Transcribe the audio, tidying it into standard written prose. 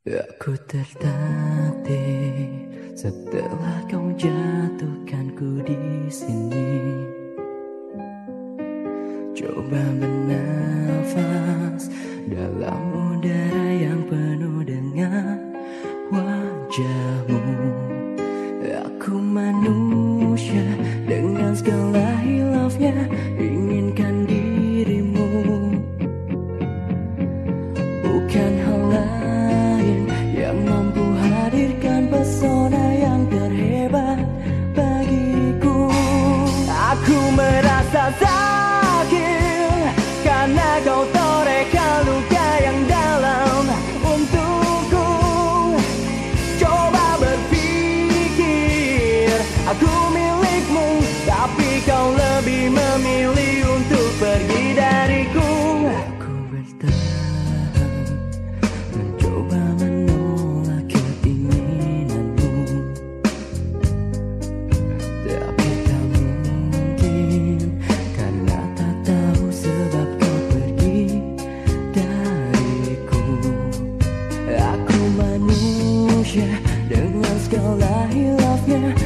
Aku tertatih setelah kau jatuhkanku di sini. Coba bernafas dalam udara yang penuh dengan wajahmu. Aku manusia dengan segala hilafnya, inginkan dirimu. Bukan hal lain yang mampu hadirkan pesona yang terhebat bagiku. Aku merasa sakit karena kau torehkan luka yang dalam untukku. Coba berpikir aku milikmu, tapi kau lebih memilih untuk pergi dariku. Aku bertahan, mencoba menolak keinginanmu, tapi tak mungkin karena tak tahu sebab kau pergi dariku. Aku manusia dengan segala hilafnya,